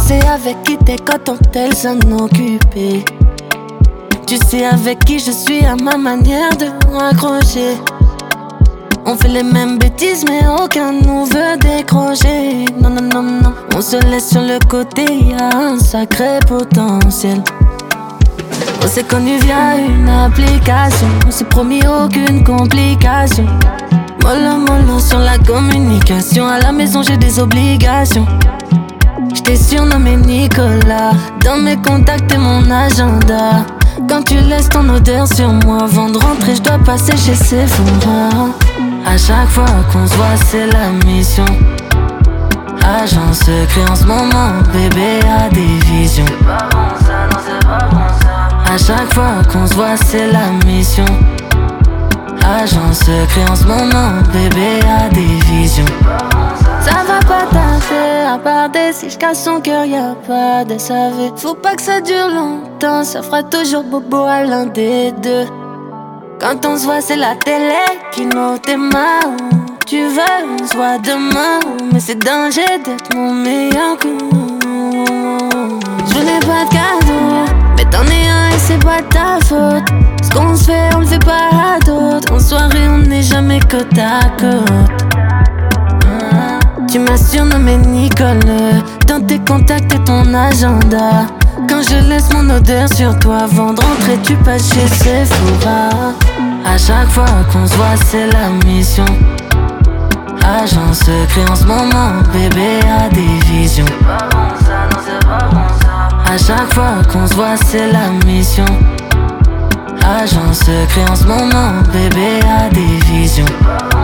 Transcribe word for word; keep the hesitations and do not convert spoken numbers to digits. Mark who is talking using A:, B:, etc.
A: sais avec qui t'es quand on tel s'en occuper. Tu sais avec qui je suis à ma manière de raccrocher. On fait les mêmes bêtises mais aucun nous veut décrocher. Non non non non, on se laisse sur le côté, y'a un sacré potentiel. On s'est connus via une application, on s'est promis aucune complication. Mollo mollo sur la communication, à la maison j'ai des obligations. J't'ai surnommé Nicolas, dans mes contacts et mon agenda. Quand tu laisses ton odeur sur moi, avant de rentrer j'dois passer chez Sephora. À chaque fois qu'on se voit c'est la mission. Agent secret en ce moment, bébé a des visions. C'est pas bon ça, non c'est pas bon ça. À chaque fois qu'on se voit c'est la mission. Agent secret en ce moment, bébé a des visions. Ça va pas tarder, à part des si j'casse son cœur, y'a pas de savoir. Faut pas que ça dure longtemps, ça fera toujours bobo à l'un des deux. Quand on se voit c'est la télé qui nous démarre. Tu veux, on se voit demain, mais c'est danger d'être mon meilleur coup. Je n'ai pas de cadeau, mais t'en es un et c'est pas ta faute. Ce qu'on se fait, on le fait pas à d'autres. En soirée, on n'est jamais côte à côte. Tu m'as surnommé Nicole, dans tes contacts et ton agenda. Quand je laisse mon odeur sur toi, avant de rentrer, tu passes chez Sephora. À chaque fois qu'on se voit, c'est la mission. Agent secret en ce moment, bébé a des visions. C'est pas bon ça, non c'est pas bon ça. À chaque fois qu'on se voit, c'est la mission. Agent secret en ce moment, bébé a des visions.